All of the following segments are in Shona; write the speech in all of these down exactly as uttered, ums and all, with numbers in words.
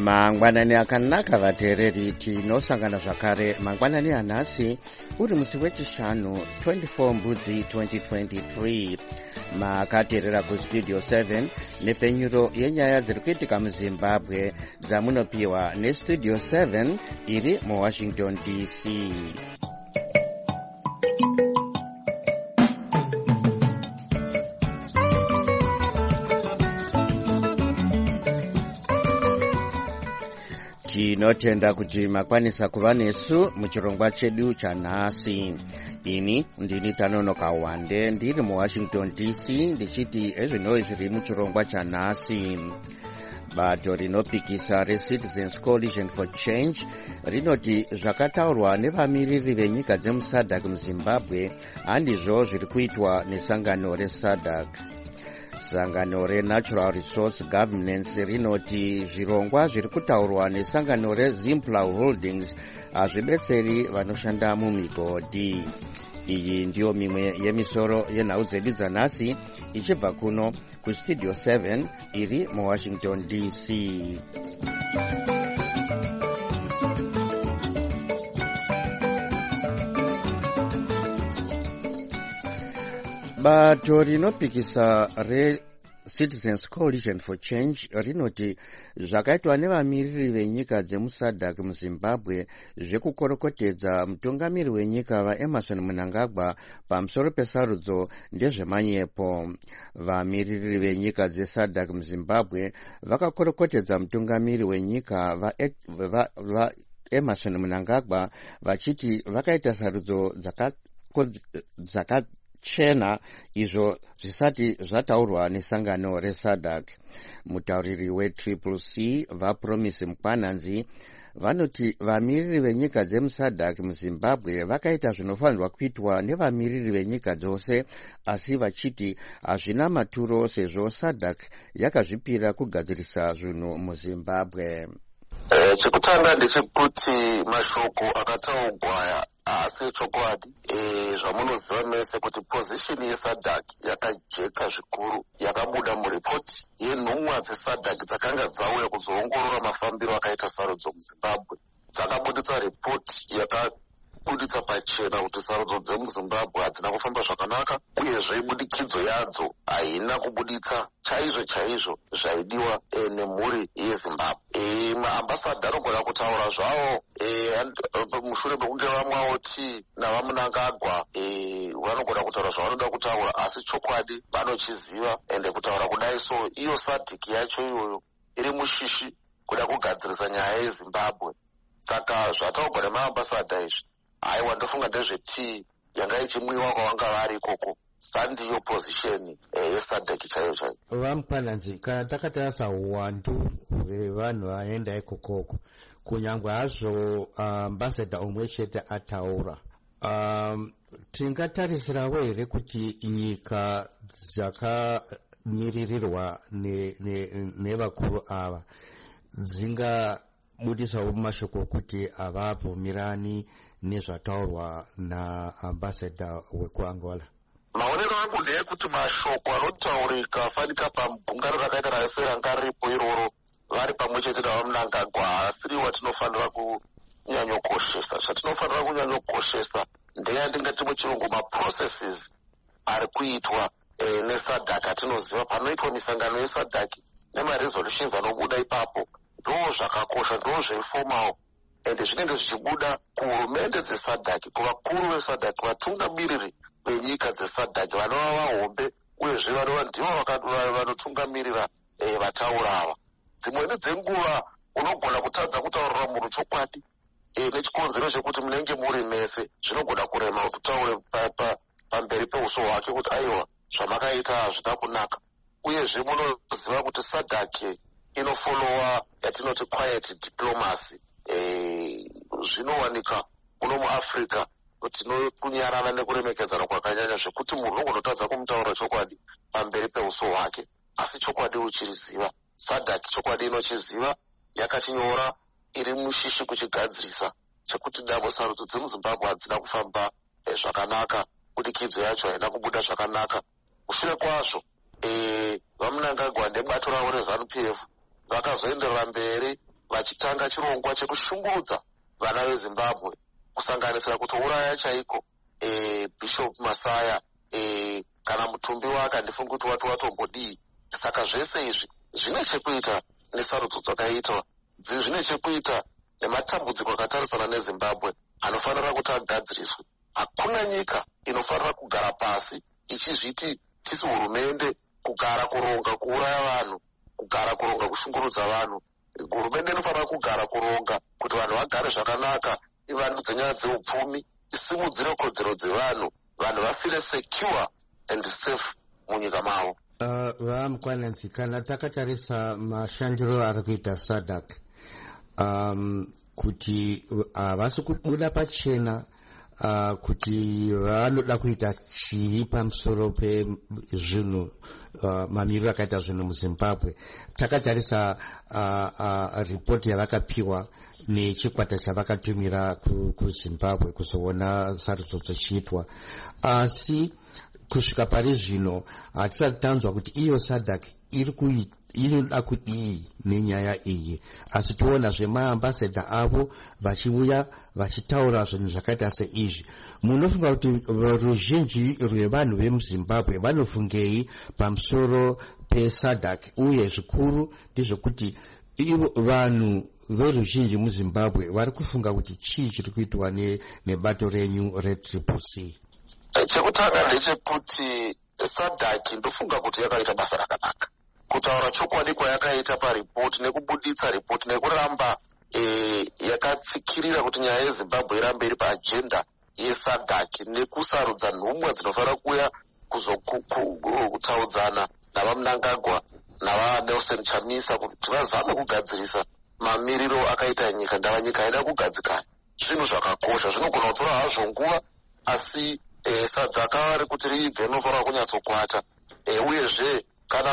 mangwanani akanaka vateereri tinosangana zvakare mangwanani anhasi uri musi wechishanu twenty-four mbudzi twenty twenty-three makateerera kustudio seven nepfenyuro yenyaya dziri kuitika muzimbabwe dzamunopiwa nestudio seven iri muwashington D C. Tinotenda kuti makwanisa kuva nesu muchirongwa chedu chanhasi. Ini ndini Tanonoka Wande ndiri muwashington D C ndichiti ezvinoi zviri muchirongwa chanhasi. Bato rinopikisa reCitizens Coalition for Change rinoti zvakataurwa nevamiririri venyika dzemusadhak muzimbabwe handizvo zviri kuitwa nesangano resadhak. Sangano reNatural Resource Governance rinoti zvirongwa zviri kutaurwa nesangano reZimpla Holdings hazvibetseri vanoshanda mumigodhi. Iyi ndiyo mimwe yemisoro yenhau dzedu dzanhasi ichibva kuno kustudio seven iri muwashington D C. Bato rinopikisa reCitizens Coalition for Change rinoti zvakaitwa nevamiriri venyika dzemusadhak muzimbabwe zvekukorokotedza mutungamiri wenyika vaEmerson Mnangagwa pamusoro pesarudzo ndezvemanyepo. Vamiriri venyika dzesadhak muzimbabwe vakakorokotedza mutungamiri wenyika vaEmerson Mnangagwa vachiti vakaita sarudzo dzaka dzaka chena izvo zvisati zvataurwa nesangano resadhak. Mutauriri wetriple C vaPromise Mukwananzi vanoti vamiriri venyika dzemusadhak muzimbabwe vakaita zvinofanirwa kuitwa nevamiriri venyika dzose, asi vachiti hazvina maturo sezvo sadhak yakazvipira kugadzirisa zvinhu muzimbabwe. Eh, chekutanga ndechekuti mashoko akataurwa asi chokwadi. Eh, zvamunoziva mese kuti position yesadhak yakajeka zvikuru, yakabuda muripoti yenhumwa dzesadhak dzakanga dzauya kuzoongorora mafambiro akaita sarudzo muzimbabwe. Dzakabuditsa ripoti yakabuditsa pachena kuti sarudzo dzemuzimbabwe hadzina kufamba zvakanaka, uyezve ibudikidzo yadzo haina kubuditsa chaizvo chaizvo zvaidiwa e, nemhuri yezimbabwe. E, maambasadha anogona kutaura zvavo e, mushure mekunge vamwaoti navamunangagwa e, vanogona kutaura zvavanoda kutaura, asi chokwadi vanochiziva ende kutaura kudai. So iyo sadhiki yacho iyoyo iri mushishi kuda kugadzirisa nyaya yezimbabwe. Saka zvataurwa nemaambasadha izvi haiwa ndofunga ndezvetii yanga ichimwiwa kwavanga vari ikoko. Sandiyo position yesadhaki chaiyo chaiyo. Vamukwananzi, kana takatarisa uwandu hwevanhu vaenda ikokoko, kunyangwe hazvo ambassador umwe chete ataura, um, tingatarisirawo here kuti nyika dzakamirirwa nevakuru ne, ne ava dzingabudisawo mashoko kuti havabvumirani nezvataurwa naambassador wekuangola? Maonero angu ndeyekuti mashoko anotaurika afanika pagungano rakaita rase ranga riripo iroro vari pamwe chete navamunangagwa asiri watinofanira kunyanyokoshesa. Zvatinofanira kunyanyokoshesa ndeyandingati muchirungu maprocesses ari kuitwa e, nesadhak. Atinoziva panoitwa misangano yesadhak nemaresolutions anobuda ipapo ndo zvakakosha, ndo zveifomawo, ende zvinenge zvichibuda kuhurumende dzesadhak, kuvakuru vesadhak, vatungamiriri venyika dzesadhak vanova vahombe, uyezve vanova ndivo vanotungamirira e, vataurava. Dzimweni dzenguva unogona kutadza kutaurira munhu chokwadi e, nechikonzero chekuti munenge muri mese zvinogona kurema kutaure pamberi peuso hwake kuti aiwa zvamakaita hazvina kunaka. Uyezve munoziva kuti sadhak inofolowa yatinoti quiet diplomacy. E, zvinowanika kuno muAfrica kuti kunyarana nekuremekedzana kwakanyanya zvekuti munhu unogona kutadza kumutaura chokwadi pamberi peuso hwake, asi chokwadi uchiriziva. Sadhak chokwadi inochiziva, yakachinyora, iri mushishi kuchigadzirisa chekuti dabo sarudzo dzemuzimbabwe hadzina kufamba e, zvakanaka, budikidzo yacho haina kubuda zvakanaka. Mushure kwazvo e, vamunangagwa nebato ravo reZANU P F vakazoenderera mberi vachitanga chirongwa chekushungurudza vana vezimbabwe, kusanganisira kutouraya chaiko e, Bishop Masaya e, kana mutumbi wake handifungi kuti wati watombodii. Saka zvese izvi zvine chekuita nesarudzo dzakaitwa, zvine chekuita nematambudziko akatarisana nezimbabwe anofanira kuti agadziriswe. Hakuna nyika inofanira kugara pasi ichizviti tisi hurumende, kugara kuronga kuuraya vanhu, kugara kuronga kushungurudza vanhu. Hurumende inofanira kugara kuronga kuti vanhu vagare zvakanaka, ivandudze nyaya dzeupfumi, isimudzire kodzero dzevanhu, vanhu vafile secure and safe munyika mavo. Uh, vamukwananzi, kana takatarisa mashandiro ari kuita SADC, um, kuti havasi uh, kubuda pachena uh, kuti vanoda kuita chii pamusoro pezvinhu uh, mamiriro akaita zvinhu muZimbabwe. Takatarisa uh, uh, ripoti yavakapiwa nechikwata chavakatumira kuZimbabwe kuzoona sarudzo dzichiitwa, asi kusvika pari zvino hatisati tanzwa kuti iyo SADC iri kuita inoda kudii nenyaya iyi, asi toona zvemaambasadha avo vachiuya vachitaura zvinhu zvakaita seizvi. Munofunga kuti ruzhinji rwevanhu vemuZimbabwe vanofungei pamusoro peSADC, uye zvikuru ndezvekuti vanhu veruzhinji muZimbabwe vari kufunga kuti chii chiri kuitwa nebato renyu retriple C? Chekutanga ndechekuti SADC ndofunga kuti yakaita basa rakanaka, kutaura chokwadi kwayakaita paripoti nekubuditsa ripoti nekuramba e, yakatsikirira kuti nyaya yeZimbabwe irambe iri paajenda yeSADC, nekusarudza nhumwa dzinofanira kuuya kuzokutaudzana navaMnangagwa navaNelson Chamisa kuti vazame kugadzirisa mamiriro akaita nyika. Ndava nyika haina kugadzikana, zvinhu zvakakosha, zvinogona kutora hazvo nguva, asi e, sadzaka rekuti riibve rinofanira kunyatsokwata. E, uyezve kana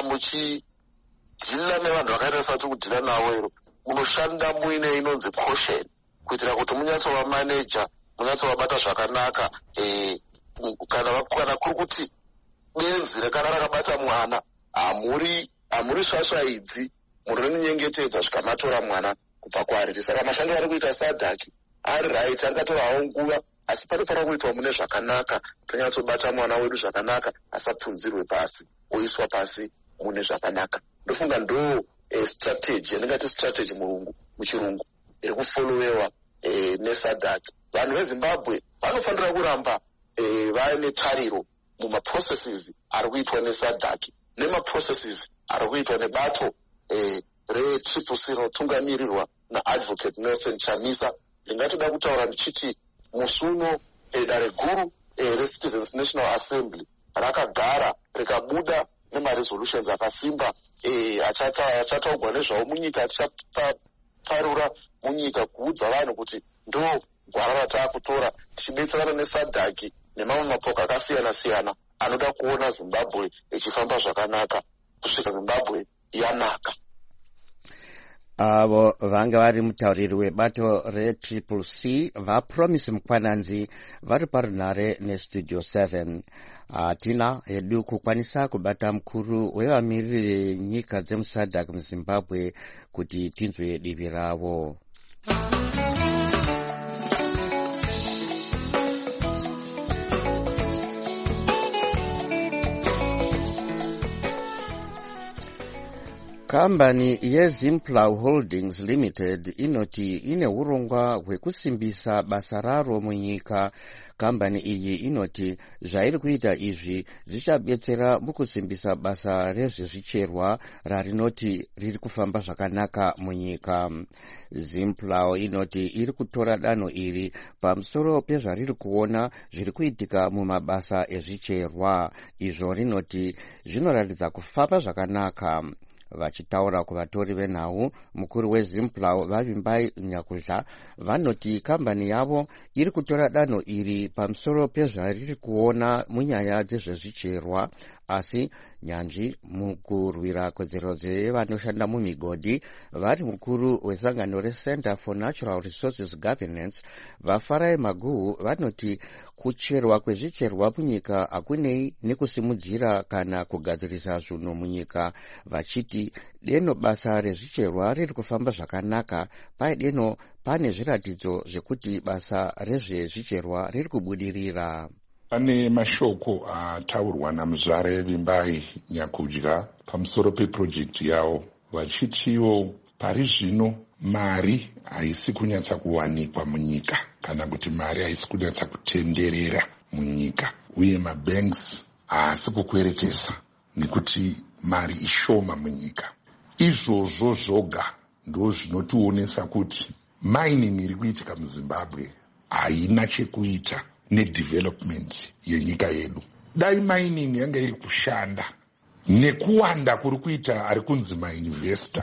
muchidhila nevanhu vakaita sati kudhila navo iro, munoshanda muine inonzi caution, kuitira kuti munyatsova maneja, munyatsovabata zvakanaka. E, kana kana kuri kuti benzi rekana rakabata mwana, hamuri hamuri svasvaidzi, murinonyengetedza zvikamatora mwana kubva kwaari. Saka mashandiro ari kuita SADC ari right, angatorawo nguva, asi panofanira kuitwa mune zvakanaka, tonyatsobata mwana wedu zvakanaka, asapunzirwe pasi, oiswa pasi mune zvakanaka. Ndofunga ndo e, strategy, yandingati strategy murungu muchirungu iri kufolowewa e, neSADC. Vanhu veZimbabwe vanofanira kuramba e, vaine tariro mumaprocesses ari kuitwa neSADC nemaprocesses ari kuitwa nebato e, retriple C rinotungamirirwa naadvocate Nelson Chamisa. Ndingatoda kutaura ndichiti musuno e, dare guru e, reCitizens National Assembly rakagara rikabuda nemaresolutions akasimba e, achataugwa nezvavo munyika, achaparura munyika kuudza vanhu kuti ndo gwara rataakutora tichibetserana neSADC nemamwe mapoka akasiyana siyana anoda kuona Zimbabwe ichifamba zvakanaka kusvika Zimbabwe yanaka. Avo vanga vari mutauriri webato retriple C vaPromise Mukwananzi vari parunhare nestudio seven. Hatina hedu kukwanisa kubata mukuru wevamiriri venyika dzemuSADC muZimbabwe kuti tinzwe divi ravo. Kambani yeZimplow Holdings Limited inoti ine urongwa hwekusimbisa basa raro munyika. Kambani iyi inoti zvairi kuita izvi zvichabetsera mukusimbisa basa rezvezvicherwa rarinoti riri kufamba zvakanaka munyika. Zimplow inoti iri kutora danho iri pamusoro pezvariri kuona zviri kuitika mumabasa ezvicherwa. Izvo rinoti zvinoratidza kufamba zvakanaka. Vachitaura kuvatori venhau, mukuru weZimplow Vavimbai Nyakudla vanoti kambani yavo iri kutora danho iri pamusoro pezvariri kuona munyaya dzezvezvicherwa, asi nyanzvi mukurwira kodzero dzevanoshanda mumigodhi vari mukuru wesangano recenter for natural resources governance vafarai maguhu vanoti kucherwa kwezvicherwa munyika hakunei nekusimudzira kana kugadzirisa zvinhu munyika, vachiti deno basa rezvicherwa riri kufamba zvakanaka, pai deno pane zviratidzo zvekuti basa rezvezvicherwa riri kubudirira. Pane mashoko ataurwa naMuzvare Vimbai Nyakudya pamusoro peprojekti yavo vachitiwo pari zvino mari haisi kunyatsa kuwanikwa munyika kana kuti mari haisi kunyatsa kutenderera munyika, uye mabanks haasi kukweretesa nekuti mari ishoma munyika. Izvozvo zvoga ndo zvinotionesa kuti mining iri kuitika muZimbabwe haina chekuita nedevelopment yenyika yedu. Dai mining yanga iri kushanda nekuwanda kuri kuita ari kunzi mainvestor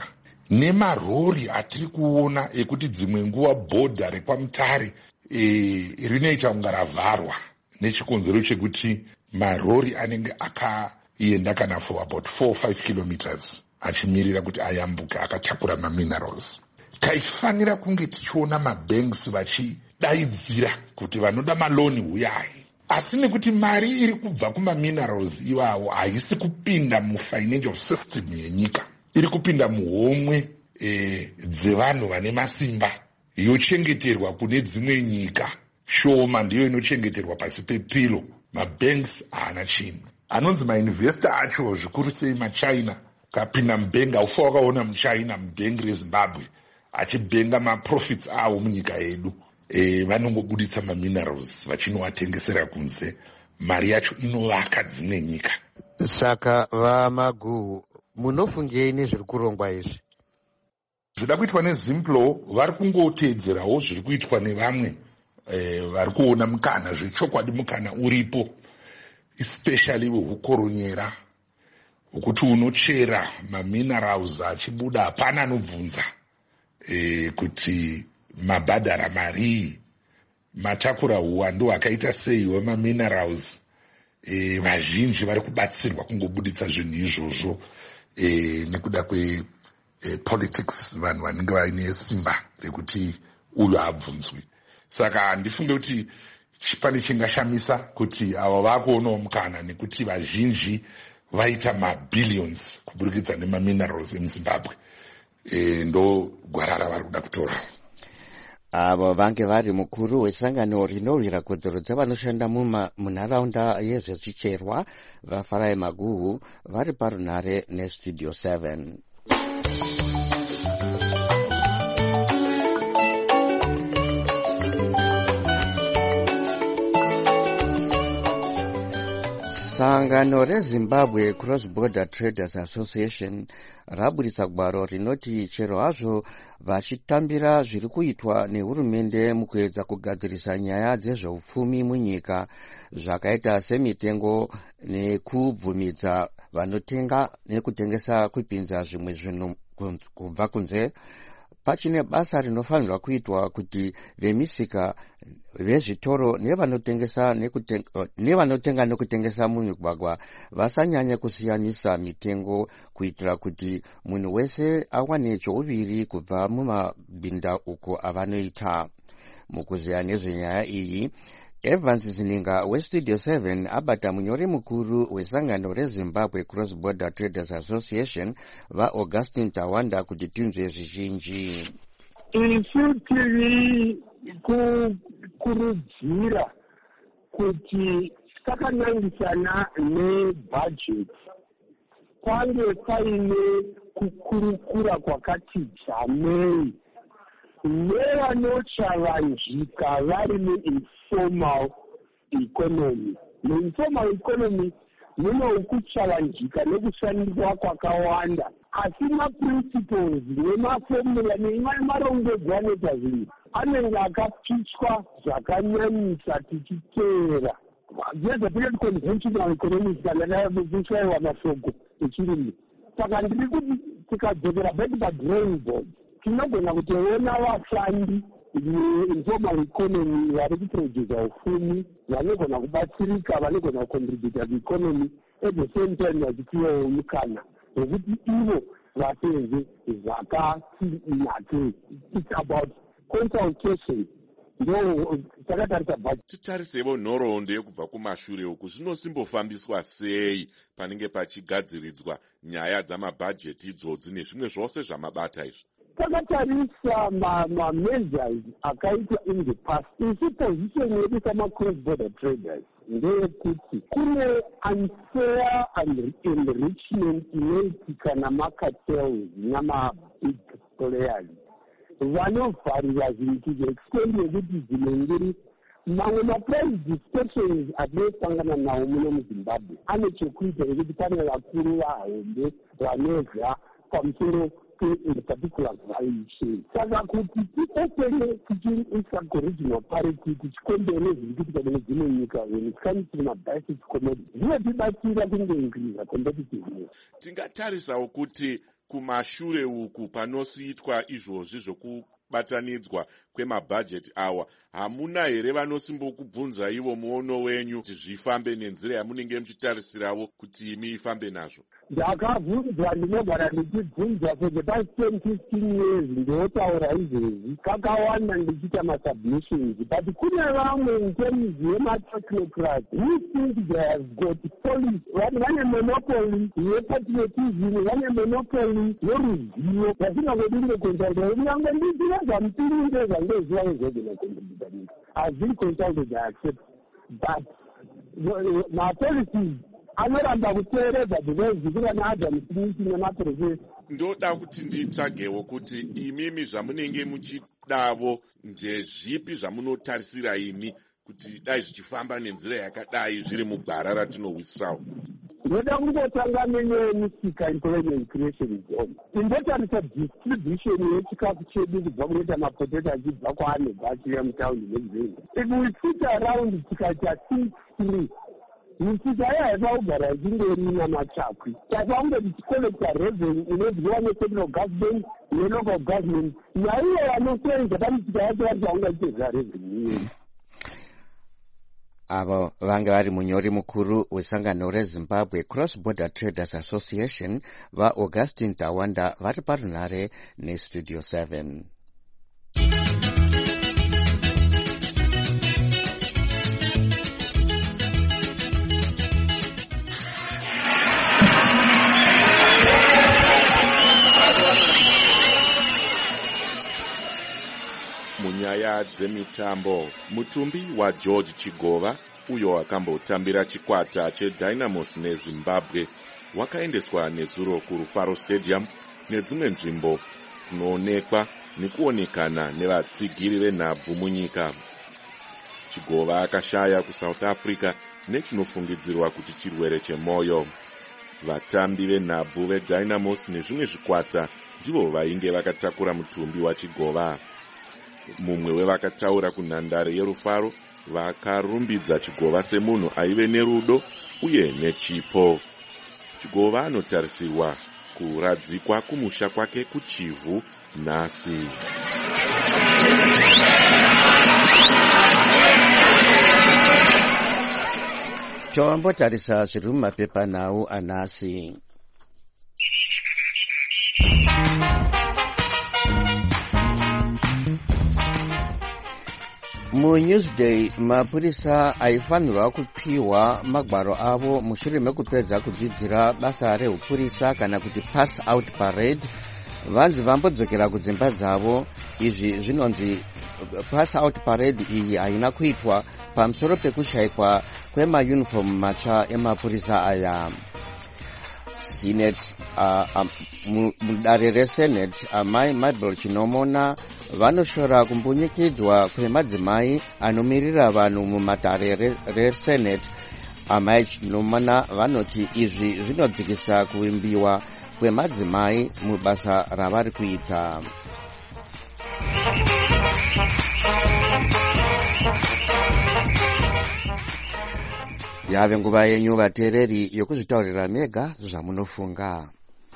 nemarori atiri kuona ekuti dzimwe nguva bhodha rekwamutare e, rinoita kunga ravharwa nechikonzero chekuti marori anenge akaenda kana for about four or five kilometers achimirira kuti ayambuka akatakura maminerals. Taifanira kunge tichiona mabanks vachidaidzira kuti vanoda maloni huyai, asi nekuti mari iri kubva kumaminerals iwawo haisi kupinda mufinancial system yenyika, iri kupinda muhomwe e, dzevanhu vane masimba yochengeterwa kune dzimwe nyika shoma, ndiyo inochengeterwa pasi pepilo. Mabanks haana chinhu. Anonzi mainvestor acho zvikuru sei maChina, kapinda mubenga ufa wakaona muChina mubengi reZimbabwe achibhenga maprofits avo munyika yedu, e, vanongobuditsa maminerals vachinowatengesera kunze, mari yacho inovaka dzimwe nyika. Saka vaMaguhu munofungei nezviri kurongwa izvi? Zvida kuitwa neZimplo vari kungoteedzerawo zviri kuitwa nevamwe e, vari kuona mukana zvechokwadi mukana uripo, especially wehukoronyera ukuti unochera maminerals achibuda hapana anobvunza e, kuti mabhadhara mari matakura huwandu hwakaita sei wemaminerals. E, vazhinji vari kubatsirwa kungobuditsa zvinhu izvozvo e, nekuda kwe e, politics, vanhu vanenge vaine simba rekuti uyu abvunzwi. Saka handifunge kuti pane chingashamisa kuti ava vakuonawo mukana nekuti vazhinji vaita mabillions kuburikidza nemaminerals emuZimbabwe. E, ndo gwarara vari kuda kutora. Avo vange vari mukuru wesangano rinorwira kodzero dzavanoshanda munharaunda yezvezvicherwa vafarai Maguhu vari parunhare nestudio seven. Sangano reZimbabwe Cross Border Traders Association rabudisa gwaro rinoti chero hazvo vachitambira zviri kuitwa nehurumende mukuedza kugadzirisa nyaya dzezveupfumi munyika zvakaita semitengo nekubvumidza vanotenga nekutengesa kupinza zvimwe zvinhu kubva kunze, pachine basa rinofanirwa kuitwa kuti vemisika vezvitoro nevanotengesa nekutenga nevanotenga nekutengesa mumigwagwa vasanyanya kusiyanisa mitengo kuitira kuti munhu wese awane chouviri kubva mumabinda uko avanoita. Mukuziya nezvenyaya iyi, Evans Zininga westudio seven abata munyori mukuru wesangano reZimbabwe Cross Border Traders Association vaAugustine Tawanda kuti tinzwe zvizhinji. Isu tiri kukurudzira kuti takanangisana nebudget kwange paine kukurukura kwakati dzamei nevanochavanjika vari neinformal economy. Neinformal economy muno ukuchavanjika nekushandiswa kwakawanda, asi maprinciples nemafomula nemarongedzwa anoita zvinhu anenge akapichwa zvakanyanyisa tichiteera. There's a period conventional economics kana nakushayiwa mashoko echirungu. Saka ndiri kuti tikadzokera back padrawing board tinogona kutoona vashandi neinformal economy vari kuprodusa upfumi, vanogona kubatsirika, vanogona kucontributa kueconomy at the same time vachitiwawo mukana wekuti ivo vasenze zvakatinake. It's about consultation. ndo takatarisa bhajethi. Titarisevo nhoroondo yekubva kumashure uku zvinosimbofambiswa sei panenge pachigadziridzwa nyaya dzamabhajeti idzodzi nezvimwe zvose zvamabata izvi. Takatarisa ma-measures akaitwa in the past. Isi position yedu sama-cross border traders ndeyekuti kune unfair enrichment inoitika namacartels nama-big players vanovharira zvinhu to the extent yekuti dzinengeri mamwe maprice distinctions atinosangana nawo muno muzimbabwe ane chekuita nekuti pane vakuru vahombe vanorya pamusoro particular value chain. Saka kuti tiopere tichiisa regional parity tichikombere zviri kuitika kune dzimwe nyika when it comes to mabasic commodities zvinotibatsira kungoincrease competitiveness. Tingatarisawo kuti kumashure uku panosiitwa izvozvi zvokubatanidzwa kwemabhajeti awa hamuna here vanosimbokubvunza ivo muono wenyu kuti zvifambe nenzira yamunenge muchitarisirawo kuti imi ifambe nazvo? Ndakabvunzwa, ndinogara ndichibvunzwa for the past ten fifteen years ndotaura izvezvi kakawanda ndichiita masubmissions, but kune vamwe in terms yematechnocrats who think they have got policy, vane monopoly yepatriotism, vane monopoly yeruzivo vasingangodi kundokonsulta. Kunyange ndichira zvamupiri ndezvangeziva ezvogona kontributa nyika hazviri consulted, I accept, but mapolicies anoramba kuteeredza because zvikura naadam smith nemaprofesa. Ndoda kuti nditsvagewo kuti imimi zvamunenge muchidavo ndezvipi zvamunotarisira imi kuti dai zvichifamba nenzira yakadai zviri mugwara ratinowisawo. Ndoda kungotanga nemisika employment creation zone. Indotarisa distribution yechikafu chedu kubva kunoita mapotato achibva kwaanobva achiuya mutaundi nezenga. If we sit around tikaita think through misika yaiva kugara ichingori namachakwi. Takaunge tichicollecta revenue inodyiwa nefederal government nelocal government. Naivo vanosenza pamisika yacho vachaunga ichedza revenue yedu. Avo vange vari munyori mukuru wesangano reZimbabwe Cross Border Traders Association vaAugustine Tawanda vari parunhare neStudio seven. Munyaya dzemitambo, mutumbi waGeorge Chigova uyo akambotambira chikwata cheDynamos neZimbabwe wakaendeswa nezuro kuRufaro Stadium nedzimwe nzvimbo kunoonekwa nekuonekana nevatsigiri venhabvu munyika. Chigova akashaya kuSouth Africa nechinofungidzirwa kuti chirwere chemoyo. Vatambi venhabvu veDynamos nezvimwe zvikwata ndivo vainge vakatakura mutumbi waChigova. Mumwe wevakataura kunhandare yerufaro vakarumbidza Chigova semunhu aive nerudo uye nechipo. Chigova anotarisirwa kuradzikwa kumusha kwake kuChivhu nhasi. Toambotarisa zviri mumapepa nhau anhasi. MuNewsday mapurisa aifanirwa kupiwa magwaro avo mushure mekupedza kudzidzira basa reupurisa kana kuti pass out parade. Vanzi vambodzokera kudzimba dzavo. Izvi zvinonzi pass out parade iyi haina kuitwa pamusoro pekushayikwa kwemauniform matsva emapurisa aya. Senate uh, um, mudare reSenate amai Mabel Chinomona vanoshora kumbunyikidzwa kwemadzimai anomirira vanhu mumadare reSenate. Amai Chinomona vanoti izvi zvinodzikisa kuvimbiwa kwemadzimai mubasa ravari kuita. Yave nguva yenyu vateereri yokuzvitaurira mega zvamunofunga.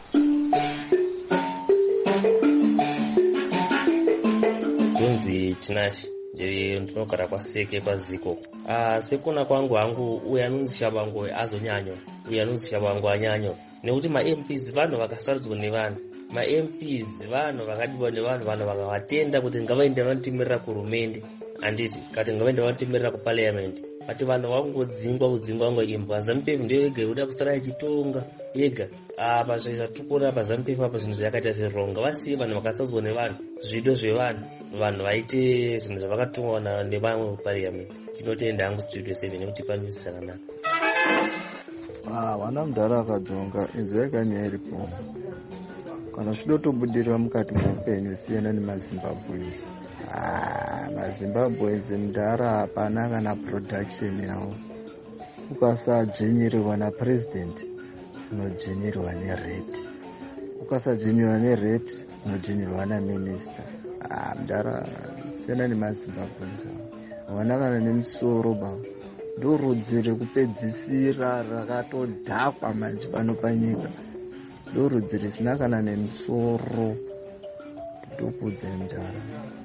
Kunzi Tinashi ndiri ndinogara kwaSeke kwaZiko. Ah sekuna kwangu hangu uya anonzi Shabango azonyanyo uyo anonzi Chabangu Anyanyo, nekuti ma-M Ps vanhu vakasarudzwa nevanhu, ma-M Ps vanhu vakadiwa nevanhu, vanhu vakavatenda kuti ngavaende vanotimirira kurumende, handiti kati ngavaende vanotimirira kuparliament. Ati vanhu vangodzingwa kudzingwa vangoimbwa. ZANU P F ndiyo yega inoda kusara ichitonga yega. Apa zvatokura pa ZANU P F apa zvinhu zvakaita zvironga, vasiye vanhu vakasadzwa nevanhu, zvido zvevanhu, vanhu vaite zvinhu zvavakatongwa nevamwe muparliament. Tinotenda hangu Studio seven nekuti panisi zvakanaka. Ah, vana mudhara akadhonga inzwa ikanya iripo. Kana zvidotobudirira mukati muupenyu siyana nemazimbabweans. Ah, mazimbabweans mudhara hapana kana production yawo. Ukasadzvinyirirwa napresident unodzvinyirirwa nerate, ukasadzvinyirirwa nerate unodzvinyirirwa naminister. Ah, mudhara siyana nemazimbabweans havana kana nemusoro ba. Ndorudzi rekupedzisira rakatodhakwa manje pano panyika. Ndorudzi risina kana nemusoro. Ndokudze mudhara.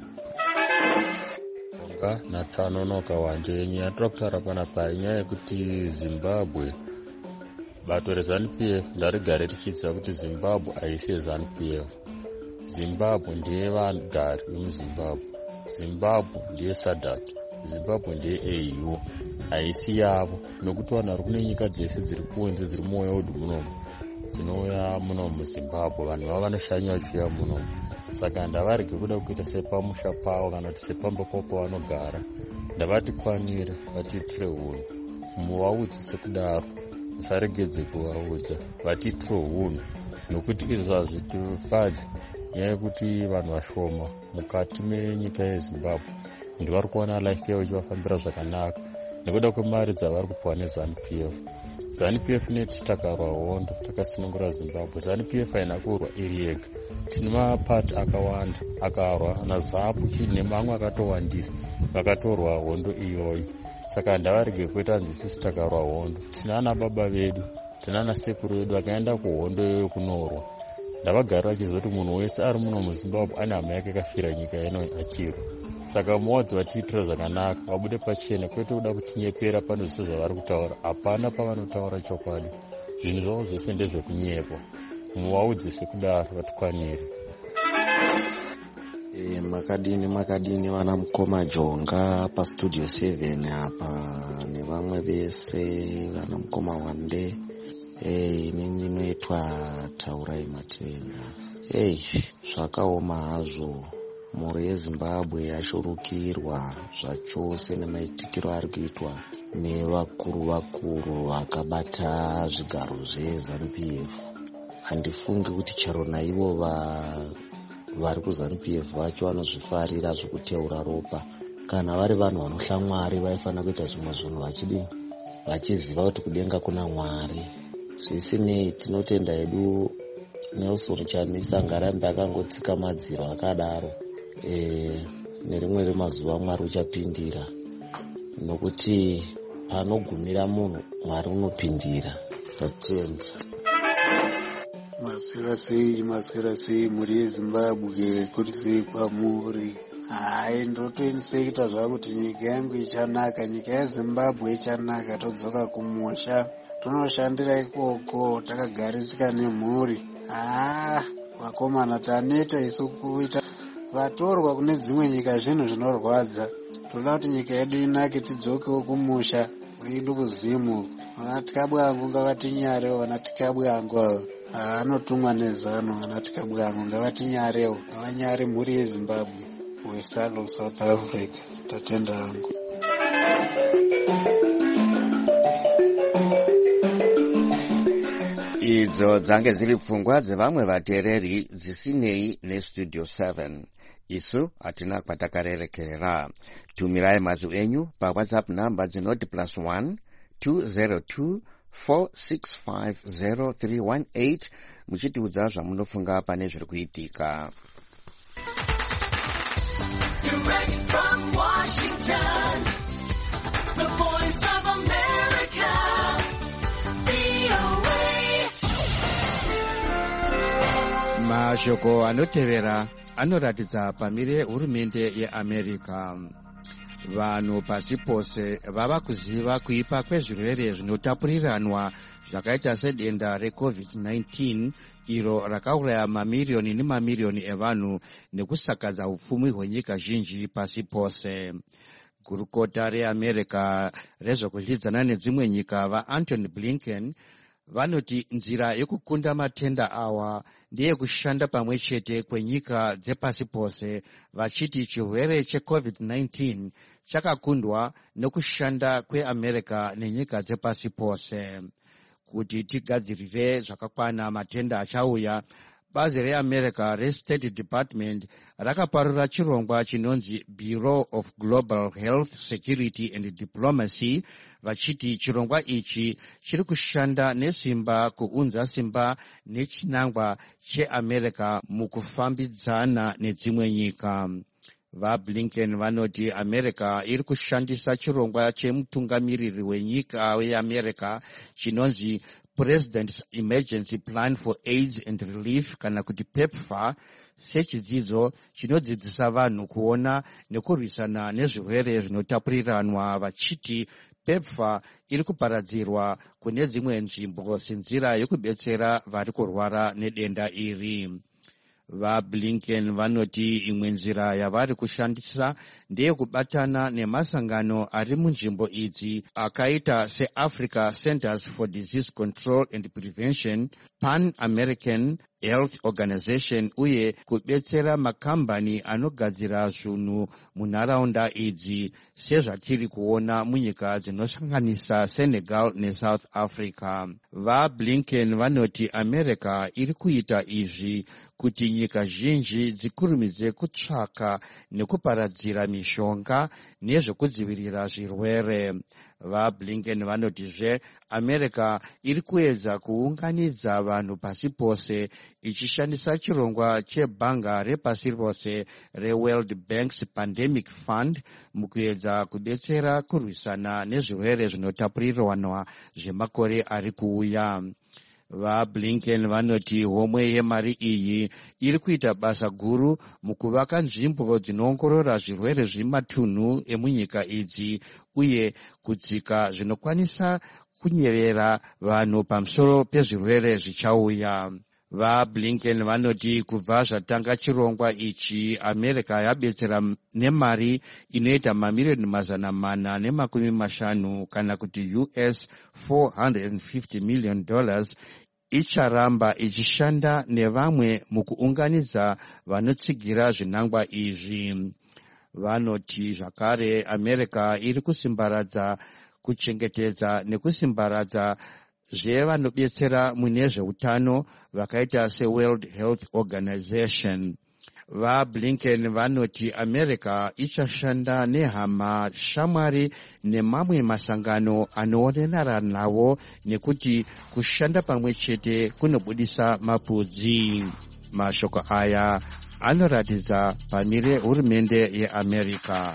Onga natanonoka wanje nyaya tokutara panapa inyaya yekuti Zimbabwe bato reZANU P F ndarigare tichiziva kuti Zimbabwe haisi yeZANU P F. Zimbabwe ndiye vagari vemuZimbabwe. Zimbabwe ndiye SADC. Zimbabwe ndiye A U, haisi yavo, nokuti vanhu vari kune nyika dzese dziri kunze dziri mumwoyo wedu munomu dzinouya muno muZimbabwe, vanhu vava vanoshanya vachiuya munomu. Saka ndavarege kuda kuita sepamusha pavo kana kuti sepamba pavo pavanogara. Ndavati kwanire vatiitire hunhu, muvaudze sekudaro, musaregedze kuvaudza, vatiitire hunhu, nokuti izvo hazvitifadzi nyaya yekuti vanhu vashoma mukati menyika yeZimbabwe ndivari kuona life yavo ichivafambira zvakanaka nekuda kwemari dzavari kupiwa neZANU P F. ZANU P F neti takarwa hondo takasunungura Zimbabwe. ZANU P F haina kurwa iri yega, tine mapati akawanda akarwa naZAPU nemamwe akatowandisa vakatorwa hondo iyoyi. Saka ndavarege kuita nzisisi takarwa hondo. Tina ana baba vedu, tina ana sekuru vedu vakaenda kuhondo iyoyo kunorwa. Ndavagara vachiziva kuti munhu wese ari muno muZimbabwe ane hama yake akafira nyika ino achirwa. Saka muwadzi vatiitira zvakanaka, vabude pachena, kwete kuda kutinyepera pano zvese zvavari kutaura. Hapana pavanotaura chokwadi, zvinhu zvavo zvese ndezvekunyepa. Muvaudze sekudaro vatikwanire. E, makadini makadini vana mukoma Jonga pa Studio seven apa nevamwe vese vana mukoma Wande. Eh, ini ndinoitwa Taurai Matenga. Eh, zvakaoma hazvo. Mhuri yeZimbabwe yashurukirwa zvachose nemaitikiro ari kuitwa nevakuru vakuru vakabata zvigaro zveZANU P F. Handifungi kuti chero naivo vari kuZANU P F vacho vanozvifarira zvokuteura ropa. Kana vari vanhu vanohla Mwari vaifanira kuita zvimwe zvinhu vachidini, vachiziva kuti kudenga kuna Mwari. Zvisinei tinotenda hedu Nelson Chamisa ngarambe akangotsika madziro akadaro. E, nerimwe remazuva Mwari uchapindira, nokuti panogumira munhu Mwari unopindira. Tatenda. Maswera sei, maswera sei muri yeZimbabwe, kuri sei kwamuri? Hai, ndoto inspekta zvakuti nyika yangu ichanaka, nyika yeZimbabwe ichanaka, todzoka kumusha tonoshandira ikoko, takagarisika nemhuri. Ah, vakomana taneta isu kuita vatorwa kune dzimwe nyika, zvinhu zvinorwadza. Toda kuti nyika yedu inake, tidzokewo kumusha kwedu kuzimu. Vanatikabwangu ngavatinyarewo, vanatikabwangu anotumwa nezano, vanatikabwangu ngavatinyarewo, ngavanyare mhuri yeZimbabwe. Wesalo South Africa, tatenda hangu. Idzo dzange dziri pfungwa dzevamwe vateereri dzisinei neStudio seven. Isu hatina kwatakarerekera. Tumirai mazwi enyu paWhatsApp namba dzinoti plus one two zero two four six five zero three one eight muchitiudza zvamunofunga pane zviri kuitika. Direct from Washington, the voice of America, V O A. Mashoko anotevera anoratidza pamire hurumende yeAmerica. vanhu pasi pose vava kuziva kuipa kwezvirwere zvinotapuriranwa zvakaita sedenda recovid nineteen iro rakauraya mamiriyoni nemamiriyoni evanhu nekusakadza upfumi hwenyika zhinji pasi pose. Gurukota reamerica rezvekudyidzana nedzimwe nyika vaantony blinken vanoti nzira yekukunda matenda awa ndeyekushanda pamwe chete kwenyika dzepasi pose, vachiti chirwere checovid nineteen chakakundwa nekushanda kweamerica nenyika dzepasi pose. Kuti tigadzirire zvakakwana matenda achauya, bazi reamerica restate department rakaparura chirongwa chinonzi Bureau of Global Health Security and Diplomacy, vachiti chirongwa ichi chiri kushanda nesimba kuunza simba nechinangwa cheamerica mukufambidzana nedzimwe nyika. VaBlinken vanoti America iri kushandisa chirongwa chemutungamiriri wenyika weAmerica chinonzi President's Emergency Plan for AIDS and Relief kana kuti PEPFAR sechidzidzo chinodzidzisa vanhu kuona nekurwisana nezvirwere zvinotapuriranwa, vachiti PEPFAR iri kuparadzirwa kune dzimwe nzvimbo senzira yekubetsera vari kurwara nedenda iri. VaBlinken vanoti imwe nzira yavari kushandisa ndeyekubatana nemasangano ari munzvimbo idzi akaita seAfrica Centers for Disease Control and Prevention, Pan American Health Organization, uye kubetsera makambani anogadzira zvinhu munharaunda idzi sezvatiri kuona munyika dzinosanganisa Senegal neSouth Africa. VaBlinken vanoti America iri kuita izvi kuti nyika zhinji dzikurumidze kutsvaka nekuparadzira mishonga nezvekudzivirira zvirwere. VaBlinken vanotizve America iri kuedza kuunganidza vanhu pasi pose ichishandisa chirongwa chebhanga repasi rose reWorld Bank's Pandemic Fund mukuedza kudetsera kurwisana nezvirwere zvinotapuriranwa zvemakore ari kuuya. VaBlinken vanoti homwe yemari iyi iri kuita basa guru mukuvaka nzvimbo dzinoongorora zvirwere zvematunhu emunyika idzi uye kudzika zvinokwanisa kunyevera vanhu pamusoro pezvirwere zvichauya. VaBlinken vanoti kubva zvatanga chirongwa ichi, America yabetsera nemari inoita mamiriyoni mazana mana nemakumi mashanu kana kuti U S four hundred fifty million dollars icharamba ichishanda nevamwe mukuunganidza vanotsigira zvinangwa izvi. Vanoti zvakare America iri kusimbaradza kuchengetedza nekusimbaradza zvevanobetsera mune zveutano vakaita seWorld Health Organization. VaBlinken vanoti America ichashanda nehama, shamwari nemamwe masangano anoonenara nawo nekuti kushanda pamwe chete kunobudisa mapudzi. Mashoko aya anoratidza pamire hurumende yeAmerica.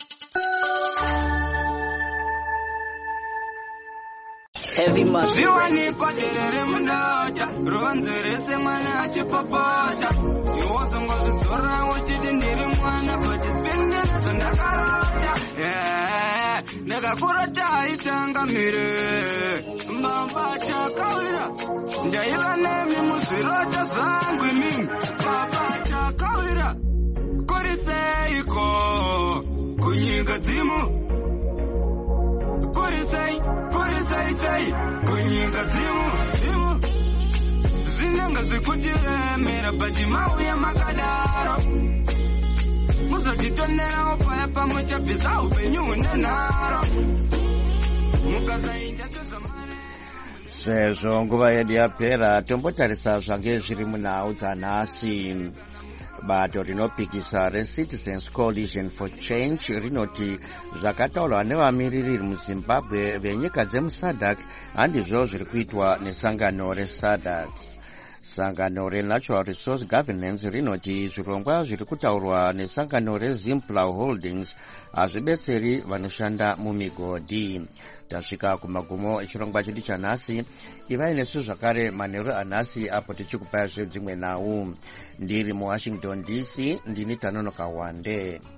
Heavy muscle. Ziwanikwa derere mundacha, ronzerese mwana achipopota. Iwozongo zidzora uchiti ndiri mwana, but it's been there, so ndakarota. Yeah, ndakakurota aitanga mire. Mbamba chakawira, ndaiva nemi muzvirota zangu mimi. Mbamba chakawira, kuriseiko, kunyika dzimu. Kurisei, kurisei, sei, kunyika dzimu, dzimu. Zinanga zikutiremera pachimauya makadaro. Muzotitonera opaya pamwe chabvisa upenyu unenharo. Mukasainda tozamane. Sezvo nguva yedu yapera, tombotarisa zvange zviri munhau dzanhasi. Bato rinopikisa reCitizens Coalition for Change rinoti zvakataurwa nevamiririri muZimbabwe venyika dzemuSADC handizvo zviri kuitwa nesangano reSADC. Sangano reNatural Resource Governance rinoti zvirongwa zviri kutaurwa nesangano reZimplow Holdings hazvibetseri vanoshanda mumigodhi. Tasvika kumagumo echirongwa chedu chanhasi. Ivai nesu zvakare manheru anhasi apo tichikupai zvedzimwe nhau. Ndiri muWashington D C, ndini Tanonoka Wande.